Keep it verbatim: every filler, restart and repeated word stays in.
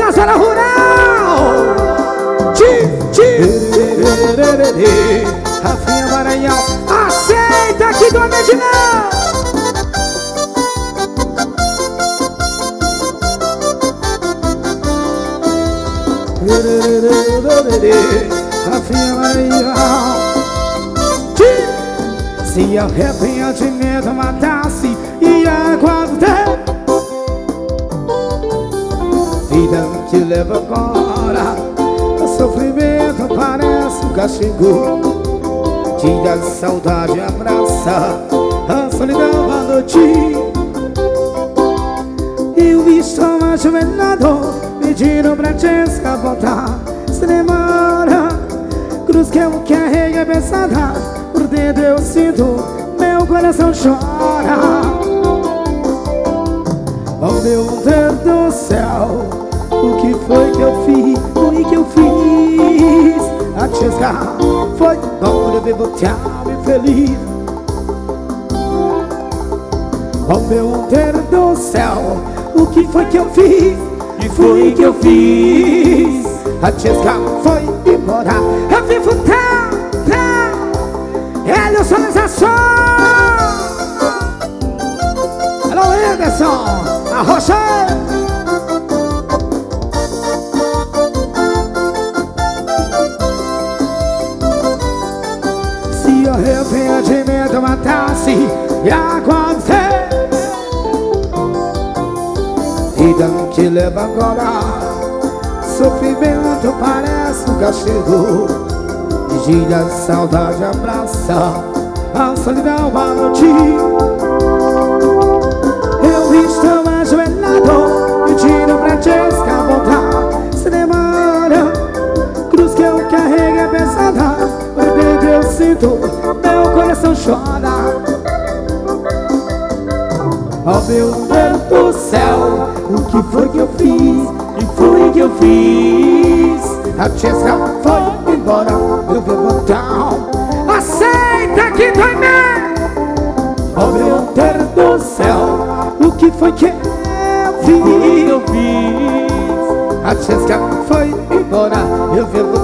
da zona rural. Ti, ti. Rafinha Maranhão, aceita aqui do Amedinão. Rafinha Maranhão. Se arrependimento matasse, ia aguardar. Vida que leva agora, o sofrimento parece um castigo. Tira a saudade, abraça a solidão à noite. Eu estou ajoelhado, pedindo pra te escapotar. Se demora, cruz que eu carrego é pesada. Por dentro eu sinto, meu coração chora. Oh meu Deus do céu, o que foi que eu fiz, o que eu fiz? A te escar foi bom eu vivo tão infeliz. Oh meu Deus do céu, o que foi que eu fiz? E foi que eu fiz? A te escar foi embora. Eu vivo tão, tão. Ele é o sonorização. Alô Anderson, a Rocha. Se arrependimento matasse e acontecer, vida que leva agora, sofrimento parece um castigo. Gira a saudade, abraça a solidão à noite. Eu estou ajoelhado, pedindo pra te escapotar. Se demora, cruz que eu carrego é pesada. Por dentro eu sinto, meu coração chora. Oh meu Deus do céu, o que foi que eu fiz? E foi que eu fiz? A Tchesca foi embora, eu vivo down. Aceita que também. Oh meu Deus do céu, o que foi que eu fiz? Eu fiz. A Tchesca foi embora, eu vivo